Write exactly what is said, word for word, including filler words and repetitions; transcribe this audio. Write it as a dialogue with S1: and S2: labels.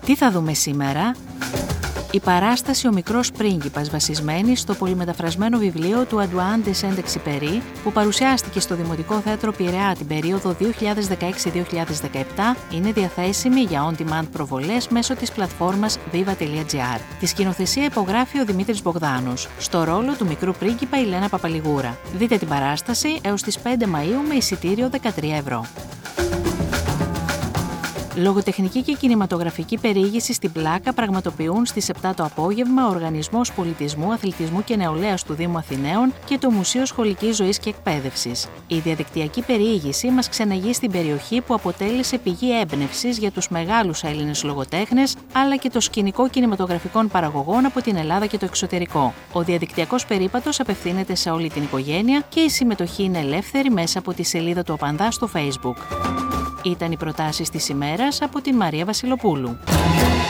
S1: Τι θα δούμε σήμερα? Η παράσταση «Ο Μικρός Πρίγκιπας», βασισμένη στο πολυμεταφρασμένο βιβλίο του Αντουάν ντε Σεντ-Εξιπερί, που παρουσιάστηκε στο Δημοτικό Θέατρο Πειραιά την περίοδο δύο χιλιάδες δεκαέξι με δύο χιλιάδες δεκαεπτά, είναι διαθέσιμη για on-demand προβολές μέσω της πλατφόρμας viva τελεία gr. Τη σκηνοθεσία υπογράφει ο Δημήτρης Μπογδάνος. Στο ρόλο του Μικρού Πρίγκιπα η Λένα Παπαλιγούρα. Δείτε την παράσταση έως τις πέντε Μαΐου με εισιτήριο δεκατρία ευρώ. Λογοτεχνική και κινηματογραφική περιήγηση στην Πλάκα πραγματοποιούν στις επτά το απόγευμα ο Οργανισμός Πολιτισμού, Αθλητισμού και Νεολαίας του Δήμου Αθηναίων και το Μουσείο Σχολικής Ζωής και Εκπαίδευσης. Η διαδικτυακή περιήγηση μας ξεναγεί στην περιοχή που αποτέλεσε πηγή έμπνευσης για τους μεγάλους Έλληνες λογοτέχνες, αλλά και το σκηνικό κινηματογραφικών παραγωγών από την Ελλάδα και το εξωτερικό. Ο διαδικτυακός περίπατος απευθύνεται σε όλη την οικογένεια και η συμμετοχή είναι ελεύθερη μέσα από τη σελίδα του Απανδά στο Facebook. Ήταν οι προτάσεις της ημέρας από την Μαρία Βασιλοπούλου.